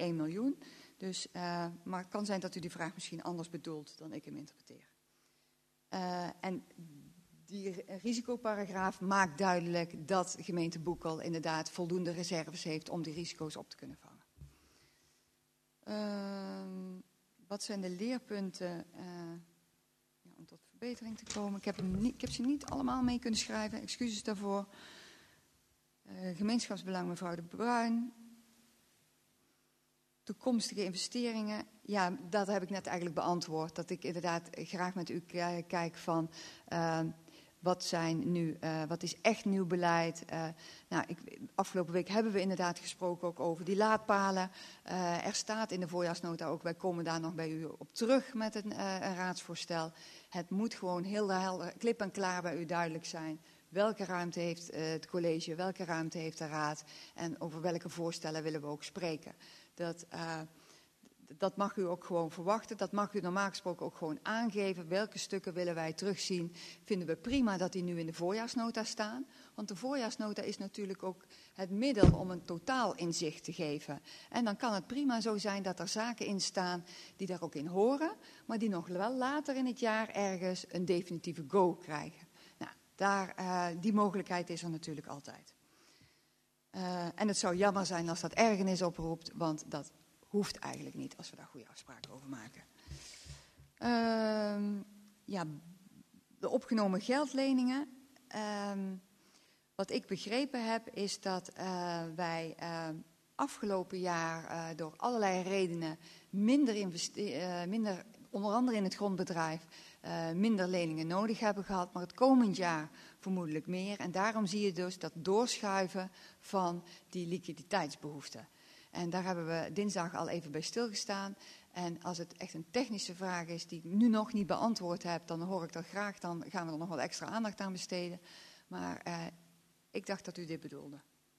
1 miljoen. Dus, maar het kan zijn dat u die vraag misschien anders bedoelt dan ik hem interpreteer. En die risicoparagraaf maakt duidelijk dat gemeente Boekel inderdaad voldoende reserves heeft om die risico's op te kunnen vangen. Wat zijn de leerpunten om tot verbetering te komen? Ik heb ze niet allemaal mee kunnen schrijven, excuses daarvoor. Gemeenschapsbelang mevrouw De Bruin. Toekomstige investeringen. Ja, dat heb ik net eigenlijk beantwoord. Dat ik inderdaad graag met u kijk van wat is echt nieuw beleid. Afgelopen week hebben we inderdaad gesproken ook over die laadpalen. Er staat in de voorjaarsnota ook, wij komen daar nog bij u op terug met een raadsvoorstel. Het moet gewoon heel helder, klip en klaar bij u duidelijk zijn. Welke ruimte heeft het college, welke ruimte heeft de raad en over welke voorstellen willen we ook spreken. Dat mag u ook gewoon verwachten. Dat mag u normaal gesproken ook gewoon aangeven. Welke stukken willen wij terugzien? Vinden we prima dat die nu in de voorjaarsnota staan. Want de voorjaarsnota is natuurlijk ook het middel om een totaal inzicht te geven. En dan kan het prima zo zijn dat er zaken in staan die daar ook in horen. Maar die nog wel later in het jaar ergens een definitieve go krijgen. Nou, die mogelijkheid is er natuurlijk altijd. En het zou jammer zijn als dat ergernis oproept, want dat hoeft eigenlijk niet als we daar goede afspraken over maken. De opgenomen geldleningen. Wat ik begrepen heb is dat wij afgelopen jaar door allerlei redenen minder, onder andere in het grondbedrijf, minder leningen nodig hebben gehad, maar het komend jaar vermoedelijk meer. En daarom zie je dus dat doorschuiven van die liquiditeitsbehoeften. En daar hebben we dinsdag al even bij stilgestaan. En als het echt een technische vraag is die ik nu nog niet beantwoord heb, dan hoor ik dat graag. Dan gaan we er nog wel extra aandacht aan besteden. Maar ik dacht dat u dit bedoelde.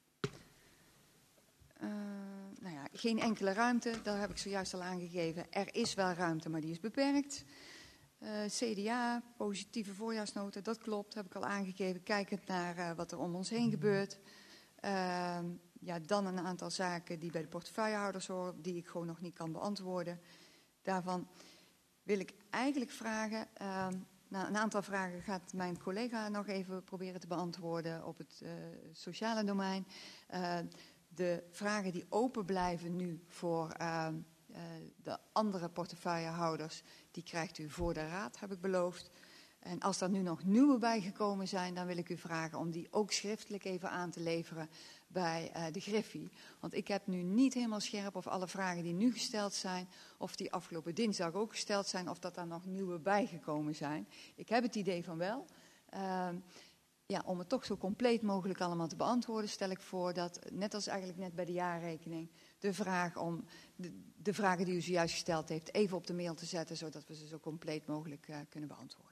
Geen enkele ruimte, dat heb ik zojuist al aangegeven. Er is wel ruimte, maar die is beperkt. CDA, positieve voorjaarsnota, dat klopt, heb ik al aangegeven. Kijkend naar wat er om ons heen gebeurt. Dan een aantal zaken die bij de portefeuillehouders horen, die ik gewoon nog niet kan beantwoorden. Daarvan wil ik eigenlijk vragen, een aantal vragen gaat mijn collega nog even proberen te beantwoorden op het sociale domein. De vragen die open blijven nu voor de andere portefeuillehouders, die krijgt u voor de raad, heb ik beloofd. En als er nu nog nieuwe bijgekomen zijn, dan wil ik u vragen om die ook schriftelijk even aan te leveren bij de Griffie. Want ik heb nu niet helemaal scherp of alle vragen die nu gesteld zijn, of die afgelopen dinsdag ook gesteld zijn, of dat er nog nieuwe bijgekomen zijn. Ik heb het idee van wel. Om het toch zo compleet mogelijk allemaal te beantwoorden, stel ik voor dat, net als eigenlijk net bij de jaarrekening, de vragen die u zojuist gesteld heeft, even op de mail te zetten, zodat we ze zo compleet mogelijk kunnen beantwoorden.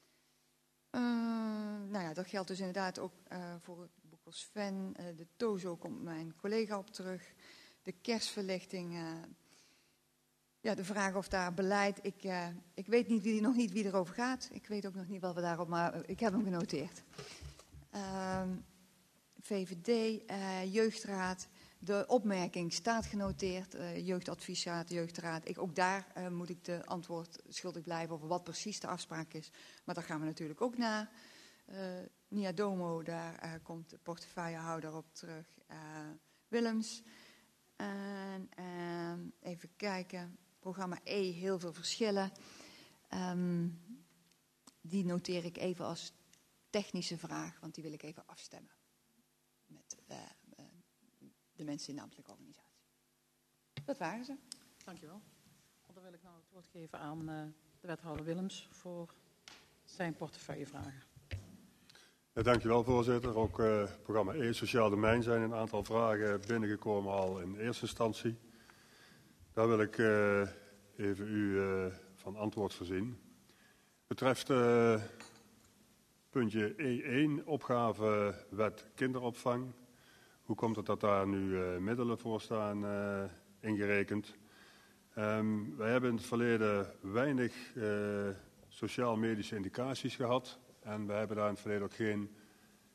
Dat geldt dus inderdaad ook voor het Boekel Sven. De TOZO komt mijn collega op terug. De kerstverlichting. De vraag of daar beleid. Ik weet nog niet wie erover gaat. Ik weet ook nog niet wat we daarop, maar ik heb hem genoteerd. VVD, Jeugdraad. De opmerking staat genoteerd. Jeugdadviesraad, Jeugdraad. Ook daar moet ik de antwoord schuldig blijven over wat precies de afspraak is. Maar daar gaan we natuurlijk ook naar. Niadomo, daar komt de portefeuillehouder op terug. Willems. En even kijken. Programma E, heel veel verschillen. Die noteer ik even als technische vraag, want die wil ik even afstemmen met de mensen in de ambtelijke organisatie. Dat waren ze. Dankjewel. Dan wil ik nou het woord geven aan de wethouder Willems voor zijn portefeuillevragen. Ja, dankjewel voorzitter. Ook programma E, Sociaal Domein, zijn een aantal vragen binnengekomen al in eerste instantie. Daar wil ik even u van antwoord voorzien. Betreft puntje E1, opgavewet kinderopvang. Hoe komt het dat daar nu middelen voor staan ingerekend? Wij hebben in het verleden weinig sociaal-medische indicaties gehad. En we hebben daar in het verleden ook geen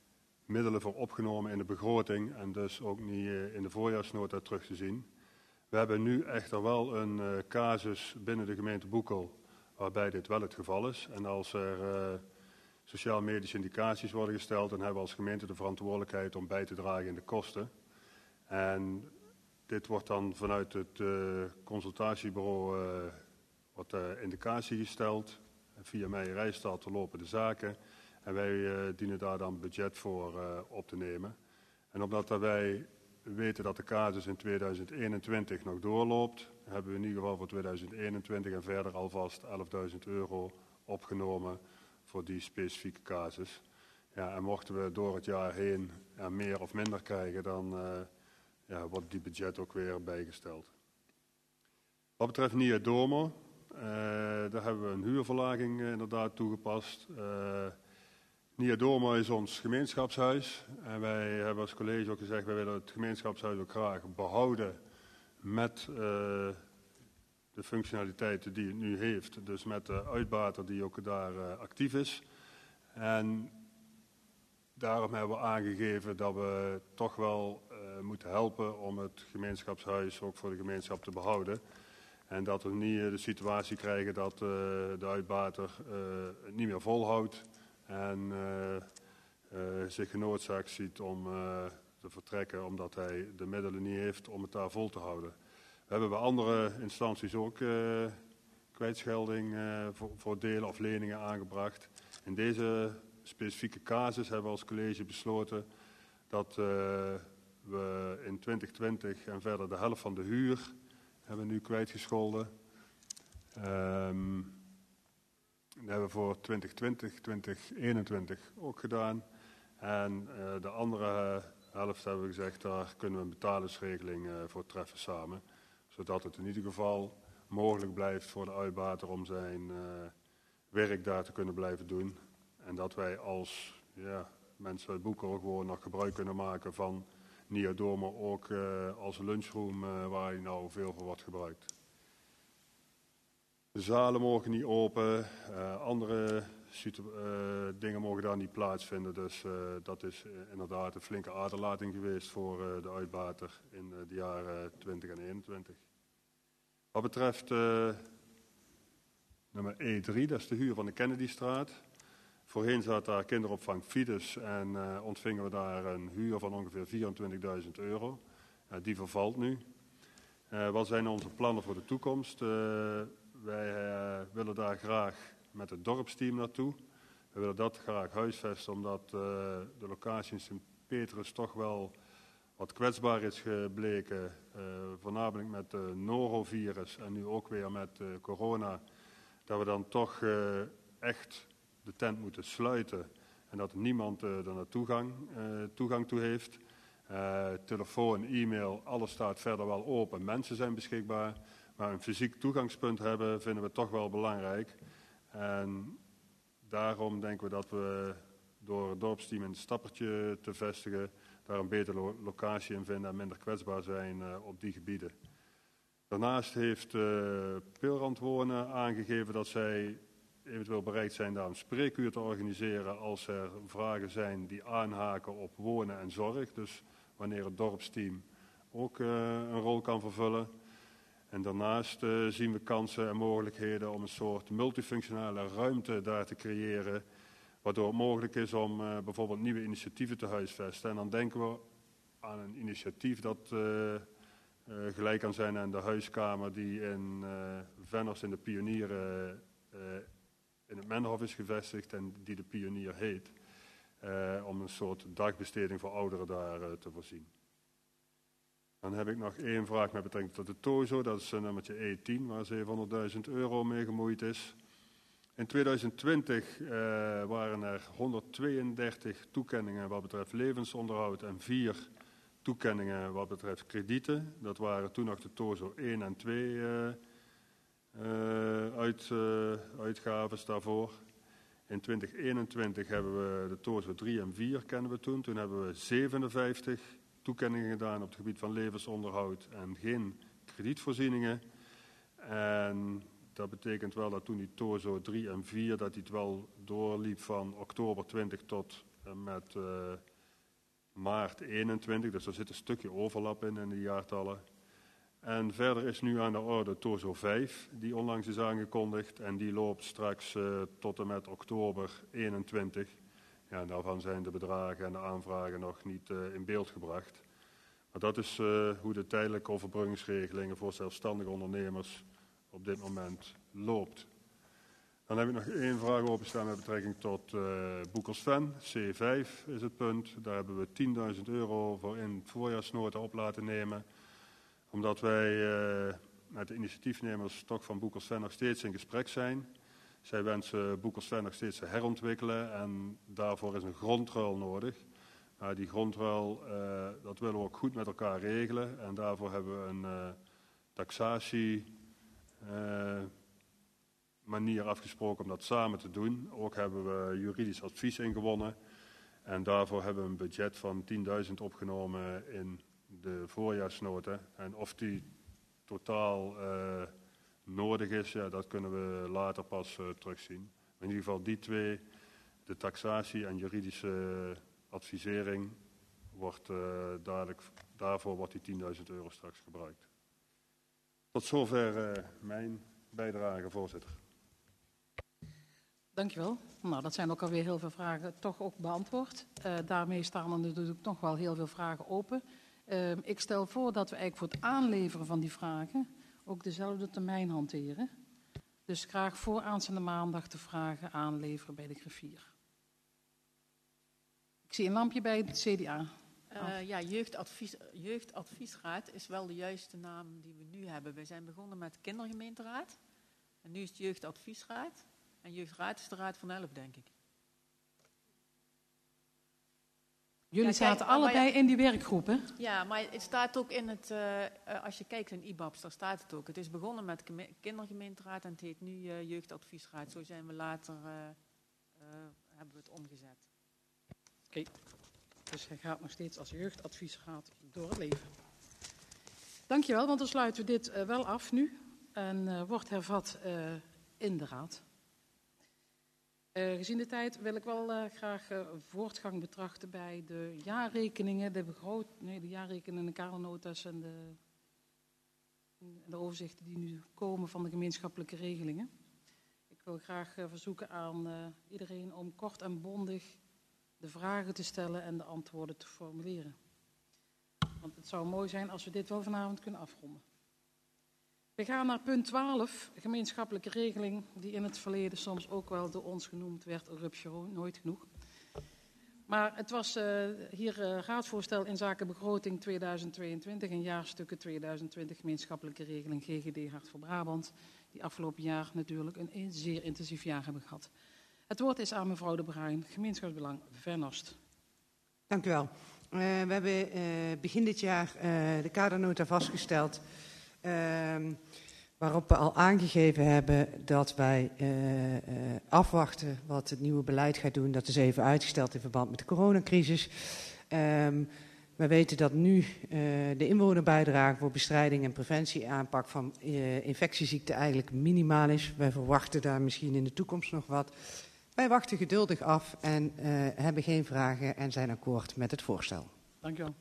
middelen voor opgenomen in de begroting. En dus ook niet in de voorjaarsnota terug te zien. We hebben nu echter wel een casus binnen de gemeente Boekel waarbij dit wel het geval is. En als er sociaal-medische indicaties worden gesteld, dan hebben we als gemeente de verantwoordelijkheid om bij te dragen in de kosten. En dit wordt dan vanuit het consultatiebureau wordt de indicatie gesteld. Via Meijerijstad lopen de zaken. En wij dienen daar dan budget voor op te nemen. En omdat wij weten dat de casus in 2021 nog doorloopt, hebben we in ieder geval voor 2021 en verder alvast €11.000 opgenomen voor die specifieke casus. Ja, en mochten we door het jaar heen meer of minder krijgen, dan wordt die budget ook weer bijgesteld. Wat betreft Nia Domo, daar hebben we een huurverlaging inderdaad toegepast. Nia Domo is ons gemeenschapshuis. En wij hebben als college ook gezegd, wij willen het gemeenschapshuis ook graag behouden met de functionaliteiten die het nu heeft. Dus met de uitbater die ook daar actief is. En daarom hebben we aangegeven dat we toch wel moeten helpen om het gemeenschapshuis ook voor de gemeenschap te behouden. En dat we niet de situatie krijgen dat de uitbater het niet meer volhoudt en zich genoodzaakt ziet om te vertrekken omdat hij de middelen niet heeft om het daar vol te houden. We hebben bij andere instanties ook kwijtschelding voor delen of leningen aangebracht. In deze specifieke casus hebben we als college besloten dat we in 2020 en verder de helft van de huur hebben we nu kwijtgescholden. Dat hebben we voor 2020, 2021 ook gedaan. En de andere helft hebben we gezegd, daar kunnen we een betalingsregeling voor treffen samen. Zodat het in ieder geval mogelijk blijft voor de uitbater om zijn werk daar te kunnen blijven doen. En dat wij als mensen uit Boekel gewoon nog gebruik kunnen maken van Nia Domo, ook als lunchroom waar hij nou veel voor wordt gebruikt. De zalen mogen niet open, andere dingen mogen daar niet plaatsvinden. Dus dat is inderdaad een flinke aderlating geweest voor de uitbater in de jaren 20 en 21. Wat betreft nummer E3, dat is de huur van de Kennedystraat. Voorheen zat daar kinderopvang Fides en ontvingen we daar een huur van ongeveer €24.000. Die vervalt nu. Wat zijn onze plannen voor de toekomst? Wij willen daar graag met het dorpsteam naartoe. We willen dat graag huisvesten omdat de locatie in Sint-Petrus toch wel wat kwetsbaar is gebleken. Voornamelijk met de norovirus en nu ook weer met corona. Dat we dan toch echt de tent moeten sluiten en dat niemand er naar toegang toe heeft. Telefoon, e-mail, alles staat verder wel open. Mensen zijn beschikbaar, maar een fysiek toegangspunt hebben vinden we toch wel belangrijk. En daarom denken we dat we door het dorpsteam een stappertje te vestigen, daar een betere locatie in vinden en minder kwetsbaar zijn op die gebieden. Daarnaast heeft Peelrand Wonen aangegeven dat zij eventueel bereid zijn daar een spreekuur te organiseren als er vragen zijn die aanhaken op wonen en zorg. Dus wanneer het dorpsteam ook een rol kan vervullen. En daarnaast zien we kansen en mogelijkheden om een soort multifunctionele ruimte daar te creëren. Waardoor het mogelijk is om bijvoorbeeld nieuwe initiatieven te huisvesten. En dan denken we aan een initiatief dat gelijk kan zijn aan de huiskamer die in Venners in de Pionieren in het Menhof is gevestigd en die de Pionier heet. Om een soort dagbesteding voor ouderen daar te voorzien. Dan heb ik nog één vraag met betrekking tot de TOZO. Dat is nummertje E10 waar €700.000 mee gemoeid is. In 2020 waren er 132 toekenningen wat betreft levensonderhoud en 4 toekenningen wat betreft kredieten. Dat waren toen nog de TOZO 1 en 2 uitgaves daarvoor. In 2021 hebben we de TOZO 3 en 4 kennen we toen. Toen hebben we 57 toekenningen gedaan op het gebied van levensonderhoud en geen kredietvoorzieningen. En dat betekent wel dat toen die TOZO 3 en 4, dat die het wel doorliep van oktober 20 tot met maart 21. Dus er zit een stukje overlap in de jaartallen. En verder is nu aan de orde TOZO 5, die onlangs is aangekondigd. En die loopt straks tot en met oktober 21. Ja, daarvan zijn de bedragen en de aanvragen nog niet in beeld gebracht. Maar dat is hoe de tijdelijke overbruggingsregelingen voor zelfstandige ondernemers op dit moment loopt. Dan heb ik nog 1 vraag openstaan met betrekking tot Boekelsven. C5 is het punt. Daar hebben we €10.000 voor in het voorjaarsnota op laten nemen. Omdat wij met de initiatiefnemers toch van Boekelsven nog steeds in gesprek zijn. Zij wensen Boekelsven nog steeds te herontwikkelen en daarvoor is een grondruil nodig. Maar die grondruil, dat willen we ook goed met elkaar regelen. En daarvoor hebben we een taxatie manier afgesproken om dat samen te doen. Ook hebben we juridisch advies ingewonnen. En daarvoor hebben we een budget van €10.000 opgenomen in de voorjaarsnota. En of die totaal nodig is, ja, dat kunnen we later pas terugzien. In ieder geval die 2, de taxatie en juridische advisering, wordt dadelijk, daarvoor wordt die €10.000 straks gebruikt. Tot zover mijn bijdrage, voorzitter. Dankjewel. Nou, dat zijn ook alweer heel veel vragen toch ook beantwoord. Daarmee staan er natuurlijk nog wel heel veel vragen open. Ik stel voor dat we eigenlijk voor het aanleveren van die vragen ook dezelfde termijn hanteren. Dus graag voor aanstaande maandag de vragen aanleveren bij de griffier. Ik zie een lampje bij het CDA. Ja, jeugdadviesraad is wel de juiste naam die we nu hebben. We zijn begonnen met kindergemeenteraad. En nu is het jeugdadviesraad. En jeugdraad is de raad van 11, denk ik. Jullie zaten allebei in die werkgroep, hè? Ja, maar het staat ook in het... als je kijkt in IBABS, daar staat het ook. Het is begonnen met kindergemeenteraad en het heet nu jeugdadviesraad. Zo zijn we later... hebben we het omgezet. Oké. Dus hij gaat nog steeds als jeugdadviesraad door het leven. Dankjewel, want dan sluiten we dit wel af nu. En wordt hervat in de raad. Gezien de tijd wil ik wel graag voortgang betrachten bij de jaarrekeningen, de jaarrekeningen, de kadernota's en de overzichten die nu komen van de gemeenschappelijke regelingen. Ik wil graag verzoeken aan iedereen om kort en bondig de vragen te stellen en de antwoorden te formuleren. Want het zou mooi zijn als we dit wel vanavond kunnen afronden. We gaan naar punt 12, gemeenschappelijke regeling, die in het verleden soms ook wel door ons genoemd werd, rupsje nooit genoeg. Maar het was hier raadsvoorstel in zaken begroting 2022 en jaarstukken 2020 gemeenschappelijke regeling GGD Hart voor Brabant, die afgelopen jaar natuurlijk een zeer intensief jaar hebben gehad. Het woord is aan mevrouw De Bruin, gemeenschapsbelang Vennost. Dank u wel. We hebben begin dit jaar de kadernota vastgesteld, waarop we al aangegeven hebben dat wij afwachten wat het nieuwe beleid gaat doen. Dat is even uitgesteld in verband met de coronacrisis. We weten dat nu de inwonerbijdrage voor bestrijding en preventieaanpak van infectieziekten eigenlijk minimaal is. Wij verwachten daar misschien in de toekomst nog wat. Wij wachten geduldig af en hebben geen vragen en zijn akkoord met het voorstel. Dank u wel.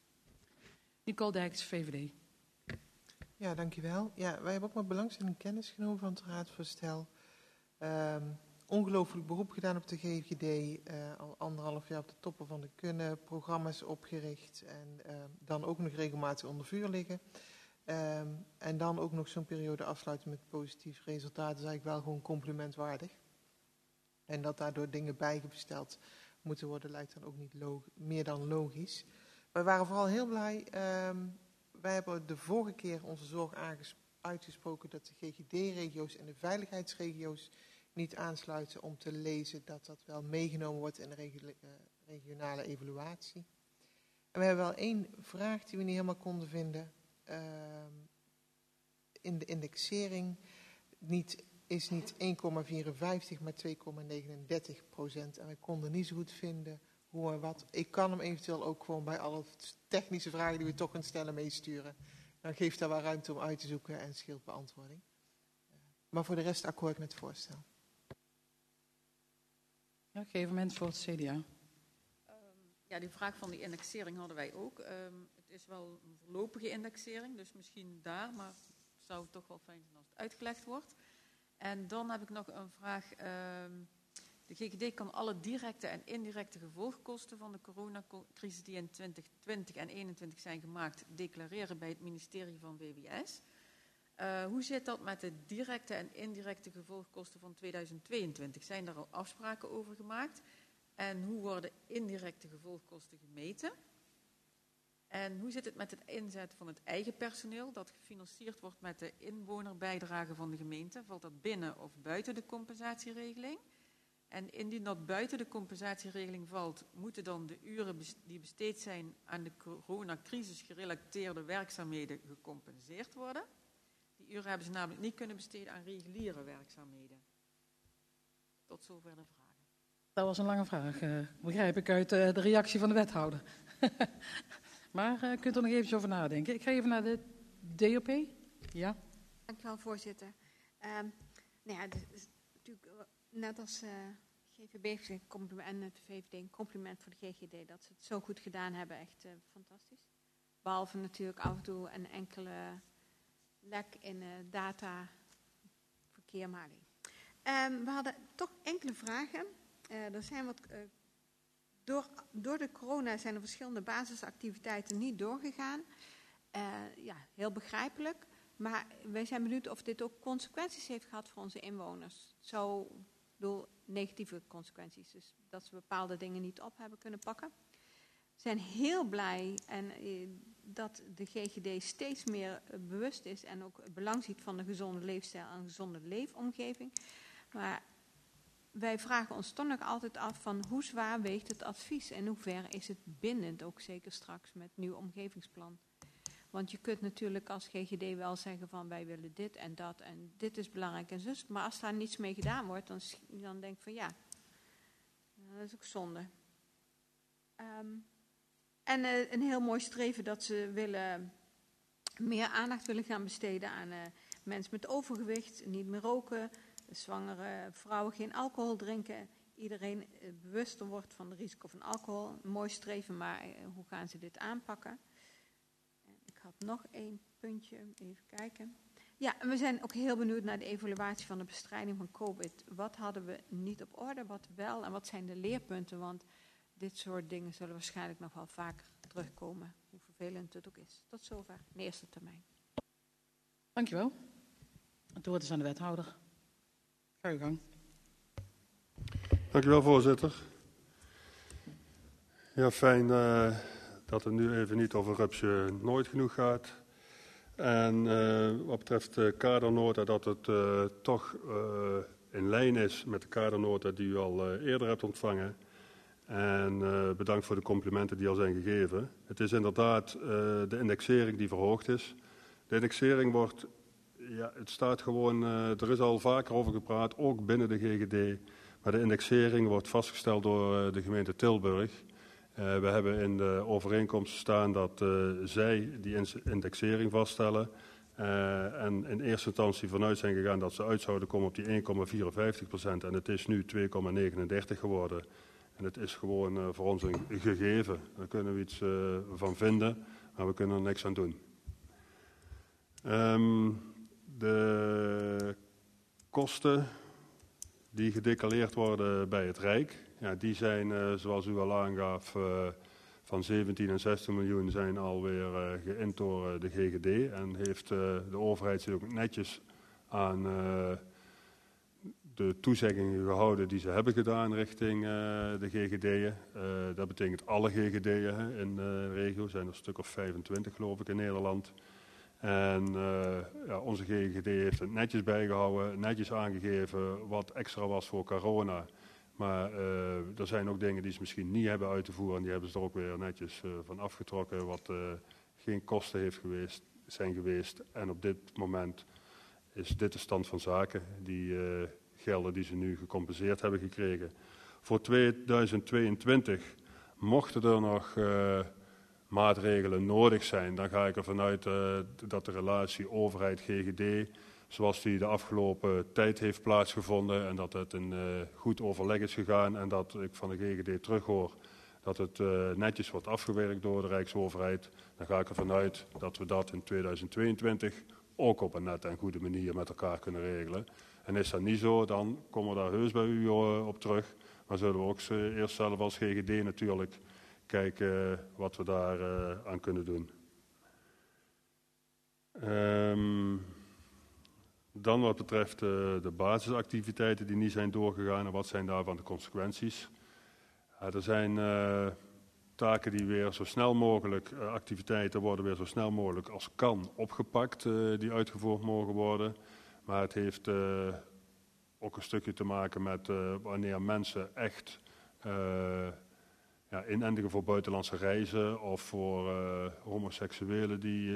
Nicole Dijks, VVD. Ja, dankjewel. Ja, wij hebben ook met belangstelling kennis genomen van het raadsvoorstel. Ongelooflijk beroep gedaan op de GGD. Al 1,5 jaar op de toppen van de kunnen, programma's opgericht en dan ook nog regelmatig onder vuur liggen. En dan ook nog zo'n periode afsluiten met positief resultaat is eigenlijk wel gewoon complimentwaardig. En dat daardoor dingen bijgesteld moeten worden lijkt dan ook niet meer dan logisch. Wij waren vooral heel blij. Wij hebben de vorige keer onze zorg uitgesproken dat de GGD-regio's en de veiligheidsregio's niet aansluiten om te lezen dat dat wel meegenomen wordt in de regionale evaluatie. En we hebben wel 1 vraag die we niet helemaal konden vinden. In de indexering is niet 1,54 maar 2,39%. En wij konden niet zo goed vinden hoe en wat. Ik kan hem eventueel ook gewoon bij alle technische vragen die we toch kunnen stellen meesturen. Dan geeft daar wel ruimte om uit te zoeken en scheelt beantwoording. Maar voor de rest akkoord met het voorstel. Ja, geef een moment voor het CDA. Ja, die vraag van die indexering hadden wij ook. Het het is wel een voorlopige indexering, dus misschien daar, maar het zou toch wel fijn zijn als het uitgelegd wordt. En dan heb ik nog een vraag. De GGD kan alle directe en indirecte gevolgkosten van de coronacrisis die in 2020 en 2021 zijn gemaakt, declareren bij het ministerie van WWS. Hoe zit dat met de directe en indirecte gevolgkosten van 2022? Zijn daar al afspraken over gemaakt? En hoe worden indirecte gevolgkosten gemeten? En hoe zit het met het inzetten van het eigen personeel dat gefinancierd wordt met de inwonerbijdrage van de gemeente? Valt dat binnen of buiten de compensatieregeling? En indien dat buiten de compensatieregeling valt, moeten dan de uren die besteed zijn aan de coronacrisis gerelateerde werkzaamheden gecompenseerd worden? Die uren hebben ze namelijk niet kunnen besteden aan reguliere werkzaamheden. Tot zover de vragen. Dat was een lange vraag, begrijp ik uit de reactie van de wethouder. Maar kunt er nog even over nadenken. Ik ga even naar de DOP. Ja. Dank u wel, voorzitter. Nou ja, het is natuurlijk net als GVB en het VVD een compliment voor de GGD dat ze het zo goed gedaan hebben. Echt fantastisch. Behalve natuurlijk af en toe een enkele lek in dataverkeermaking. We hadden toch enkele vragen. Er zijn wat... Door de corona zijn er verschillende basisactiviteiten niet doorgegaan. Ja, heel begrijpelijk. Maar wij zijn benieuwd of dit ook consequenties heeft gehad voor onze inwoners. Zo, bedoel, negatieve consequenties. Dus dat ze bepaalde dingen niet op hebben kunnen pakken. We zijn heel blij dat de GGD steeds meer bewust is en ook het belang ziet van een gezonde leefstijl en een gezonde leefomgeving. Maar wij vragen ons toch nog altijd af van hoe zwaar weegt het advies en hoe ver is het bindend, ook zeker straks met het nieuwe omgevingsplan. Want je kunt natuurlijk als GGD wel zeggen van wij willen dit en dat en dit is belangrijk en zus. Maar als daar niets mee gedaan wordt, dan denk ik van ja, dat is ook zonde. En een heel mooi streven dat ze meer aandacht willen gaan besteden aan mensen met overgewicht, niet meer roken, zwangere vrouwen geen alcohol drinken. Iedereen bewuster wordt van het risico van alcohol. Een mooi streven, maar hoe gaan ze dit aanpakken? Ik had nog één puntje, even kijken. Ja, en we zijn ook heel benieuwd naar de evaluatie van de bestrijding van COVID. Wat hadden we niet op orde, wat wel en wat zijn de leerpunten? Want dit soort dingen zullen waarschijnlijk nog wel vaker terugkomen, hoe vervelend het ook is. Tot zover, in eerste termijn. Dankjewel. Het woord is aan de wethouder. Ga uw gang. Dankjewel, voorzitter. Ja, fijn dat het nu even niet over Rupsje nooit genoeg gaat. En wat betreft de kadernota, dat het toch in lijn is met de kadernota die u al eerder hebt ontvangen. En bedankt voor de complimenten die al zijn gegeven. Het is inderdaad de indexering die verhoogd is. De indexering wordt, ja, het staat gewoon, er is al vaker over gepraat, ook binnen de GGD. Maar de indexering wordt vastgesteld door de gemeente Tilburg. We hebben in de overeenkomst staan dat zij die indexering vaststellen. En in eerste instantie vanuit zijn gegaan dat ze uit zouden komen op die 1,54%. En het is nu 2,39 geworden. En het is gewoon voor ons een gegeven. Daar kunnen we iets van vinden, maar we kunnen er niks aan doen. De kosten die gedeclareerd worden bij het Rijk, ja, die zijn, zoals u al aangaf, van 17 en 16 miljoen zijn alweer geïnd door de GGD. En heeft de overheid zich ook netjes aan de toezeggingen gehouden die ze hebben gedaan richting de GGD'en. Dat betekent alle GGD'en in de regio. Er zijn er een stuk of 25 geloof ik in Nederland. En ja, onze GGD heeft het netjes bijgehouden, netjes aangegeven wat extra was voor corona. Maar er zijn ook dingen die ze misschien niet hebben uit te voeren. En die hebben ze er ook weer netjes van afgetrokken. Wat geen kosten zijn geweest. En op dit moment is dit de stand van zaken. Die gelden die ze nu gecompenseerd hebben gekregen. Voor 2022 mochten er nog maatregelen nodig zijn. Dan ga ik ervan uit dat de relatie overheid-GGD, zoals die de afgelopen tijd heeft plaatsgevonden en dat het in goed overleg is gegaan en dat ik van de GGD terughoor dat het netjes wordt afgewerkt door de Rijksoverheid, dan ga ik ervan uit dat we dat in 2022 ook op een nette en goede manier met elkaar kunnen regelen. En is dat niet zo, dan komen we daar heus bij u op terug. Maar zullen we ook eerst zelf als GGD natuurlijk kijken wat we daar aan kunnen doen. Dan wat betreft de basisactiviteiten die niet zijn doorgegaan en wat zijn daarvan de consequenties. Er zijn taken die weer zo snel mogelijk, activiteiten worden weer zo snel mogelijk als kan opgepakt, die uitgevoerd mogen worden. Maar het heeft ook een stukje te maken met wanneer mensen echt inendigen voor buitenlandse reizen of voor homoseksuelen die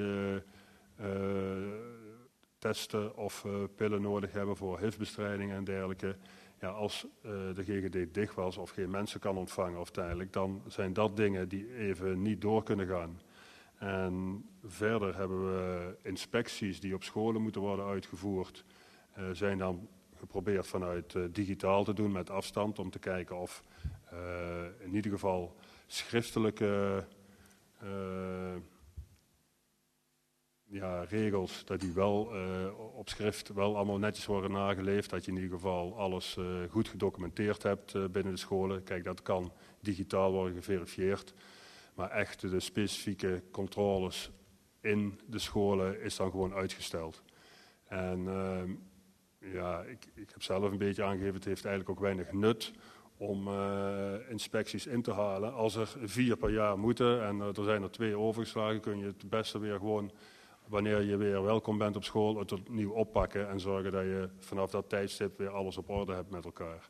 testen of pillen nodig hebben voor HIV-bestrijding en dergelijke. Ja, als de GGD dicht was of geen mensen kan ontvangen of tijdelijk, dan zijn dat dingen die even niet door kunnen gaan. En verder hebben we inspecties die op scholen moeten worden uitgevoerd, zijn dan geprobeerd vanuit digitaal te doen met afstand, om te kijken of in ieder geval schriftelijke regels, dat die wel op schrift wel allemaal netjes worden nageleefd, dat je in ieder geval alles goed gedocumenteerd hebt binnen de scholen. Kijk, dat kan digitaal worden geverifieerd, maar echt de specifieke controles in de scholen is dan gewoon uitgesteld. En ik heb zelf een beetje aangegeven, het heeft eigenlijk ook weinig nut om inspecties in te halen. Als er 4 per jaar moeten en er zijn er 2 overgeslagen, kun je het beste weer gewoon, wanneer je weer welkom bent op school, het opnieuw oppakken en zorgen dat je vanaf dat tijdstip weer alles op orde hebt met elkaar.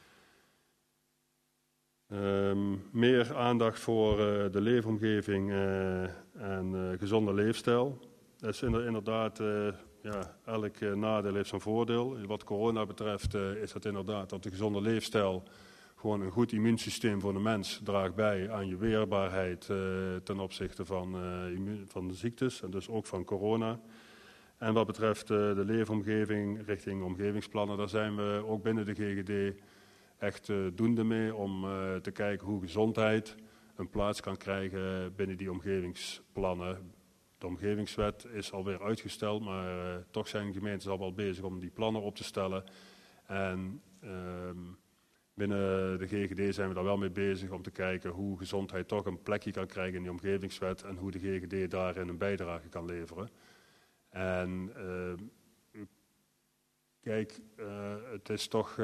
Meer aandacht voor de leefomgeving en gezonde leefstijl. Dat is inderdaad, elk nadeel heeft zijn voordeel. Wat corona betreft is het inderdaad dat de gezonde leefstijl gewoon een goed immuunsysteem voor de mens draagt bij aan je weerbaarheid ten opzichte van de ziektes en dus ook van corona. En wat betreft de leefomgeving richting omgevingsplannen, daar zijn we ook binnen de GGD echt doende mee om te kijken hoe gezondheid een plaats kan krijgen binnen die omgevingsplannen. De omgevingswet is alweer uitgesteld, maar toch zijn gemeentes al wel bezig om die plannen op te stellen. En binnen de GGD zijn we daar wel mee bezig om te kijken hoe gezondheid toch een plekje kan krijgen in die omgevingswet en hoe de GGD daarin een bijdrage kan leveren. En kijk, het is toch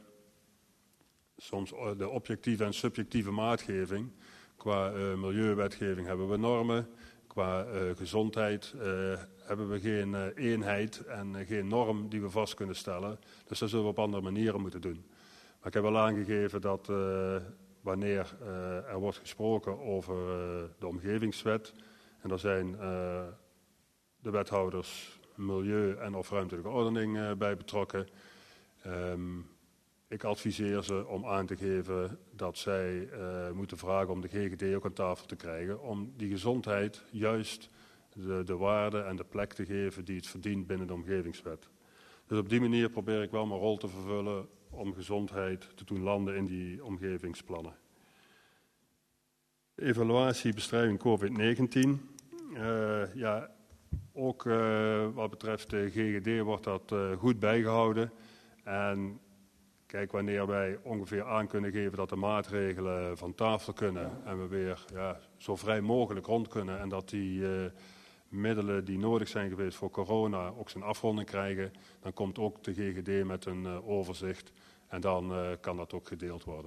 soms de objectieve en subjectieve maatgeving. Qua milieuwetgeving hebben we normen. Qua gezondheid hebben we geen eenheid en geen norm die we vast kunnen stellen. Dus dat zullen we op andere manieren moeten doen. Maar ik heb wel aangegeven dat wanneer er wordt gesproken over de omgevingswet, en daar zijn de wethouders milieu en of ruimtelijke ordening bij betrokken. Ik adviseer ze om aan te geven dat zij moeten vragen om de GGD ook aan tafel te krijgen, om die gezondheid juist de waarde en de plek te geven die het verdient binnen de omgevingswet. Dus op die manier probeer ik wel mijn rol te vervullen om gezondheid te doen landen in die omgevingsplannen. Evaluatie bestrijding COVID-19. Ook wat betreft de GGD wordt dat goed bijgehouden. En kijk, wanneer wij ongeveer aan kunnen geven dat de maatregelen van tafel kunnen en we weer zo vrij mogelijk rond kunnen en dat die middelen die nodig zijn geweest voor corona ook zijn afronding krijgen, dan komt ook de GGD met een overzicht en dan kan dat ook gedeeld worden.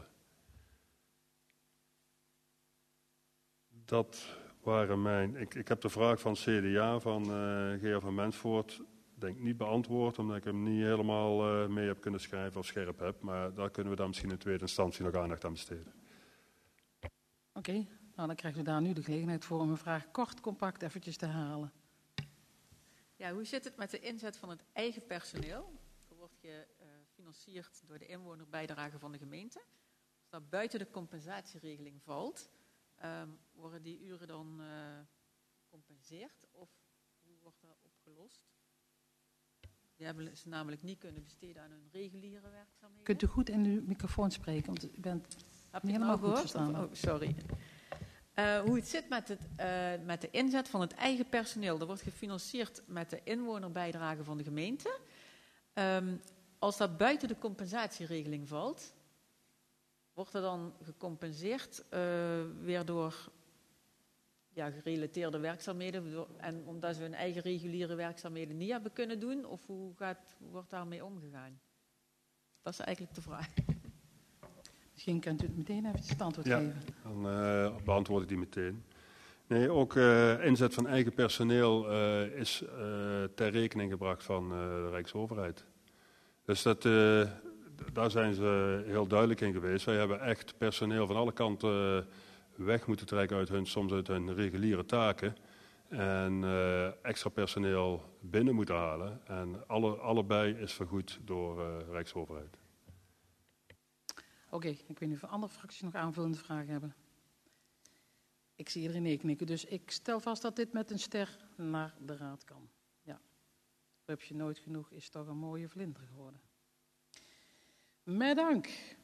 Dat waren mijn... Ik heb de vraag van CDA van Geer van Mensvoort denk niet beantwoord, omdat ik hem niet helemaal mee heb kunnen schrijven of scherp heb. Maar daar kunnen we dan misschien in tweede instantie nog aandacht aan besteden. Oké, nou dan krijgen we daar nu de gelegenheid voor om een vraag kort, compact eventjes te herhalen. Ja, hoe zit het met de inzet van het eigen personeel? Er wordt gefinancierd door de inwonerbijdrage van de gemeente. Als dat buiten de compensatieregeling valt, worden die uren dan gecompenseerd of hoe wordt dat opgelost? Die hebben ze namelijk niet kunnen besteden aan hun reguliere werkzaamheden. Kunt u goed in uw microfoon spreken, want u bent... Heb je het helemaal nou goed gehoord? verstaan. Oh, sorry. Hoe het zit met de inzet van het eigen personeel. Dat wordt gefinancierd met de inwonerbijdrage van de gemeente. Als dat buiten de compensatieregeling valt, wordt er dan gecompenseerd weer door gerelateerde werkzaamheden. En omdat we hun eigen reguliere werkzaamheden niet hebben kunnen doen? Of hoe wordt daarmee omgegaan? Dat is eigenlijk de vraag. Misschien kunt u het meteen even het antwoord Ja, geven. dan beantwoord ik die meteen. Nee, ook inzet van eigen personeel is ter rekening gebracht van de Rijksoverheid. Dus daar zijn ze heel duidelijk in geweest. Wij hebben echt personeel van alle kanten weg moeten trekken soms uit hun reguliere taken. En extra personeel binnen moeten halen. En allebei is vergoed door Rijksoverheid. Oké, ik weet niet of andere fracties nog aanvullende vragen hebben. Ik zie iedereen nee knikken, dus ik stel vast dat dit met een ster naar de raad kan. Ja, heb je nooit genoeg, is toch een mooie vlinder geworden. Met dank.